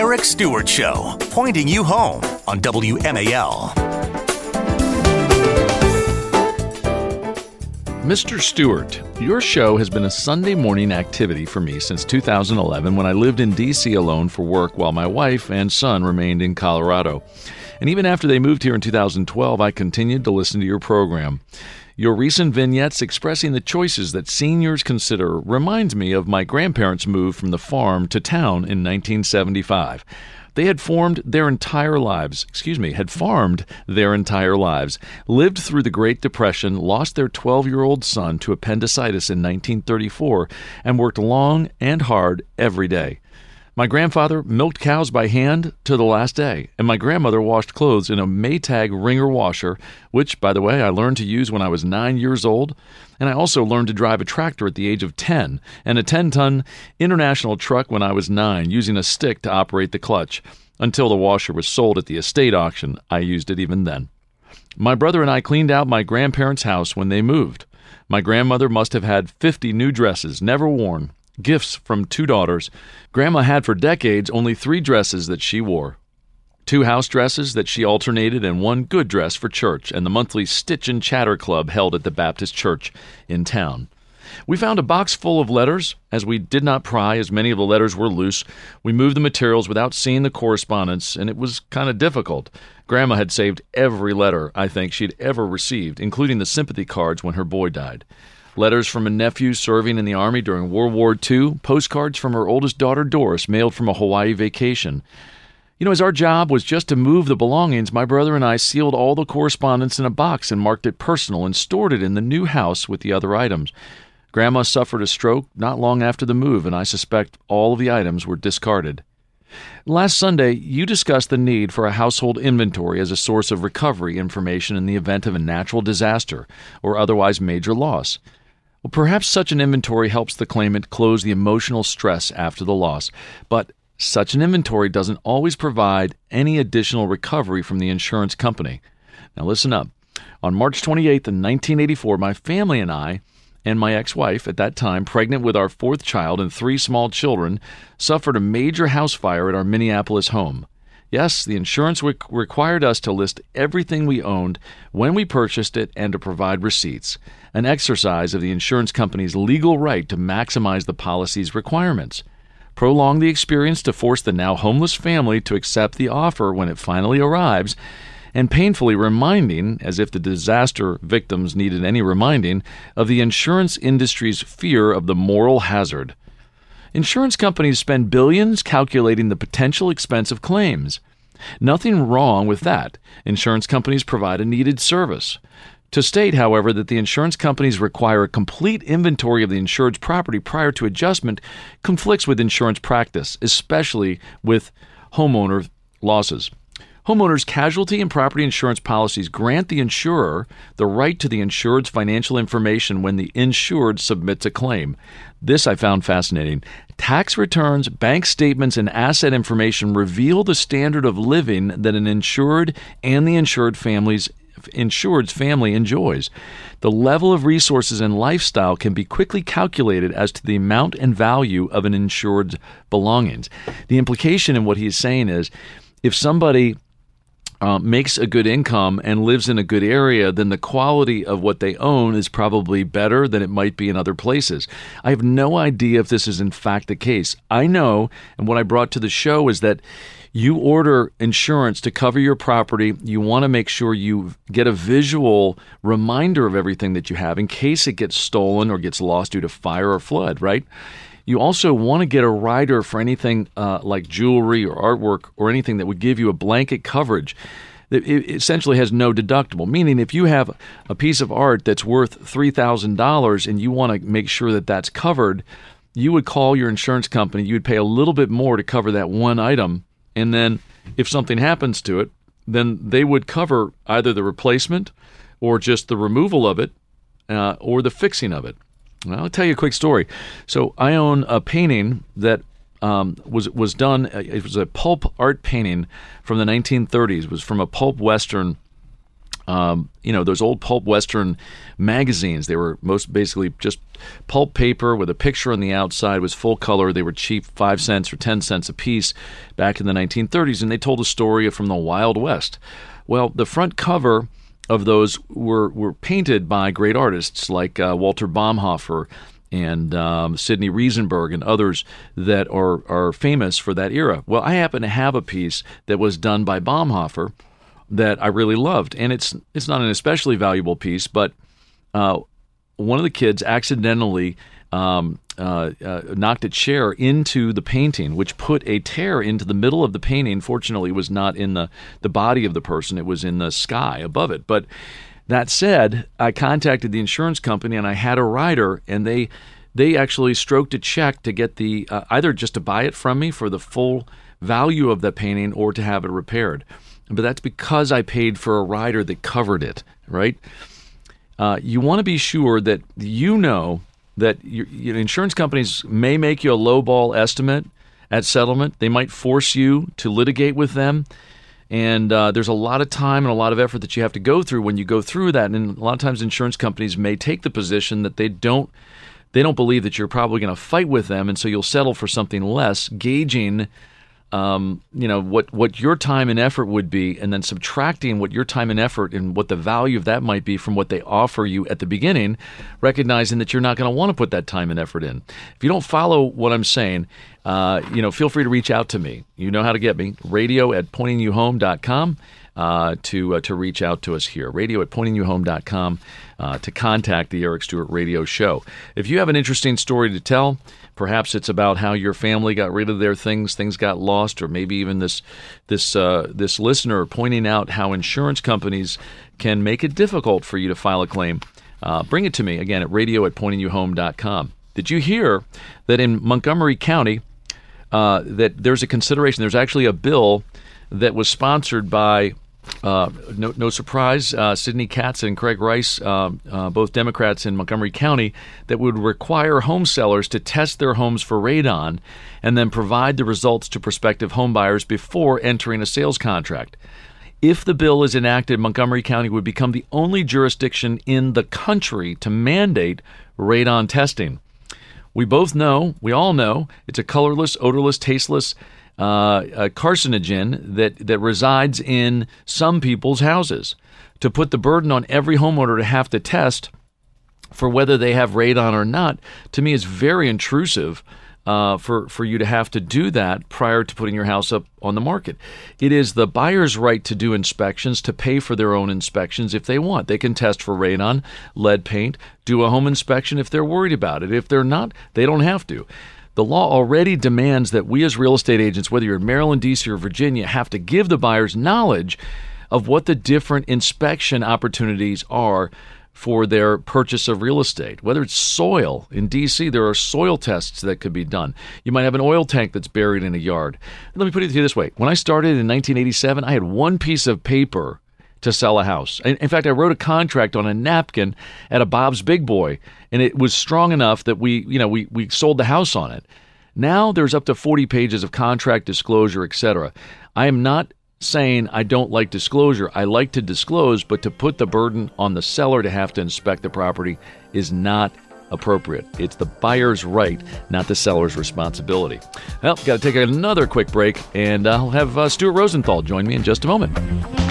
Eric Stewart Show, pointing you home on WMAL. Mr. Stewart, your show has been a Sunday morning activity for me since 2011 when I lived in D.C. alone for work while my wife and son remained in Colorado. And even after they moved here in 2012, I continued to listen to your program. Your recent vignettes expressing the choices that seniors consider reminds me of my grandparents' move from the farm to town in 1975. They had farmed their entire lives, lived through the Great Depression, lost their 12-year-old son to appendicitis in 1934, and worked long and hard every day. My grandfather milked cows by hand to the last day, and my grandmother washed clothes in a Maytag wringer washer, which, by the way, I learned to use when I was 9 years old, and I also learned to drive a tractor at the age of 10, and a 10-ton international truck when I was 9, using a stick to operate the clutch. Until the washer was sold at the estate auction, I used it even then. My brother and I cleaned out my grandparents' house when they moved. My grandmother must have had 50 new dresses, never worn. Gifts from 2 daughters. Grandma had for decades only 3 dresses that she wore. 2 house dresses that she alternated and 1 good dress for church and the monthly Stitch and Chatter Club held at the Baptist church in town. We found a box full of letters. As we did not pry, as many of the letters were loose, we moved the materials without seeing the correspondence, and it was kind of difficult. Grandma had saved every letter I think she'd ever received, including the sympathy cards when her boy died. Letters from a nephew serving in the Army during World War II, postcards from her oldest daughter, Doris, mailed from a Hawaii vacation. As our job was just to move the belongings, my brother and I sealed all the correspondence in a box and marked it personal and stored it in the new house with the other items. Grandma suffered a stroke not long after the move, and I suspect all of the items were discarded. Last Sunday, you discussed the need for a household inventory as a source of recovery information in the event of a natural disaster or otherwise major loss. Well, perhaps such an inventory helps the claimant close the emotional stress after the loss, but such an inventory doesn't always provide any additional recovery from the insurance company. Now listen up. On March 28th, 1984, my family and I, and my ex-wife, at that time pregnant with our 4th child and 3 small children, suffered a major house fire at our Minneapolis home. Yes, the insurance required us to list everything we owned when we purchased it and to provide receipts, an exercise of the insurance company's legal right to maximize the policy's requirements. Prolong the experience to force the now homeless family to accept the offer when it finally arrives, and painfully reminding, as if the disaster victims needed any reminding, of the insurance industry's fear of the moral hazard. Insurance companies spend billions calculating the potential expense of claims. Nothing wrong with that. Insurance companies provide a needed service. To state, however, that the insurance companies require a complete inventory of the insured's property prior to adjustment conflicts with insurance practice, especially with homeowner losses. Homeowners' casualty and property insurance policies grant the insurer the right to the insured's financial information when the insured submits a claim. This I found fascinating. Tax returns, bank statements, and asset information reveal the standard of living that an insured and the insured's family enjoys. The level of resources and lifestyle can be quickly calculated as to the amount and value of an insured's belongings. The implication in what he's saying is, if somebody makes a good income and lives in a good area, then the quality of what they own is probably better than it might be in other places. I have no idea if this is in fact the case. I know, and what I brought to the show is that you order insurance to cover your property. You want to make sure you get a visual reminder of everything that you have in case it gets stolen or gets lost due to fire or flood, right? You also want to get a rider for anything like jewelry or artwork or anything that would give you a blanket coverage. It essentially has no deductible, meaning if you have a piece of art that's worth $3,000 and you want to make sure that that's covered, you would call your insurance company. You would pay a little bit more to cover that one item, and then if something happens to it, then they would cover either the replacement or just the removal of it or the fixing of it. Well, I'll tell you a quick story. So I own a painting that was done. It was a pulp art painting from the 1930s. It was from a pulp western those old pulp Western magazines. They were most basically just pulp paper with a picture on the outside. It was full color. They were cheap, 5 cents or 10 cents a piece back in the 1930s, and they told a story from the Wild West. Well, the front cover of those were painted by great artists like Walter Baumhofer and Sidney Riesenberg and others that are famous for that era. Well, I happen to have a piece that was done by Baumhofer that I really loved, and it's not an especially valuable piece, but one of the kids accidentally knocked a chair into the painting, which put a tear into the middle of the painting. Fortunately, it was not in the body of the person; it was in the sky above it. But that said, I contacted the insurance company, and I had a rider, and they actually stroked a check to get the either just to buy it from me for the full value of the painting or to have it repaired. But that's because I paid for a rider that covered it, right? You want to be sure that you know that your insurance companies may make you a lowball estimate at settlement. They might force you to litigate with them. And there's a lot of time and a lot of effort that you have to go through when you go through that. And a lot of times insurance companies may take the position that they don't believe that you're probably going to fight with them, and so you'll settle for something less, gauging what your time and effort would be, and then subtracting what your time and effort and what the value of that might be from what they offer you at the beginning, recognizing that you're not going to want to put that time and effort in. If you don't follow what I'm saying, feel free to reach out to me. You know how to get me. radio@pointingyouhome.com to reach out to us here. radio@pointingyouhome.com to contact the Eric Stewart Radio Show. If you have an interesting story to tell, perhaps it's about how your family got rid of their things got lost, or maybe even this listener pointing out how insurance companies can make it difficult for you to file a claim. Bring it to me, again, at radio@pointingyouhome.com. Did you hear that in Montgomery County that there's a consideration, there's actually a bill that was sponsored by, no surprise, Sidney Katz and Craig Rice, both Democrats in Montgomery County, that would require home sellers to test their homes for radon and then provide the results to prospective home buyers before entering a sales contract. If the bill is enacted, Montgomery County would become the only jurisdiction in the country to mandate radon testing. We all know, it's a colorless, odorless, tasteless a carcinogen that resides in some people's houses. To put the burden on every homeowner to have to test for whether they have radon or not, to me is very intrusive for you to have to do that prior to putting your house up on the market. It is the buyer's right to do inspections, to pay for their own inspections if they want. They can test for radon, lead paint, do a home inspection if they're worried about it. If they're not, they don't have to. The law already demands that we as real estate agents, whether you're in Maryland, D.C., or Virginia, have to give the buyers knowledge of what the different inspection opportunities are for their purchase of real estate. Whether it's soil, in D.C., there are soil tests that could be done. You might have an oil tank that's buried in a yard. Let me put it to you this way. When I started in 1987, I had one piece of paper to sell a house. In fact, I wrote a contract on a napkin at a Bob's Big Boy, and it was strong enough that we sold the house on it. Now there's up to 40 pages of contract disclosure, etc. I am not saying I don't like disclosure. I like to disclose, but to put the burden on the seller to have to inspect the property is not appropriate. It's the buyer's right, not the seller's responsibility. Well, got to take another quick break, and I'll have Stuart Rosenthal join me in just a moment.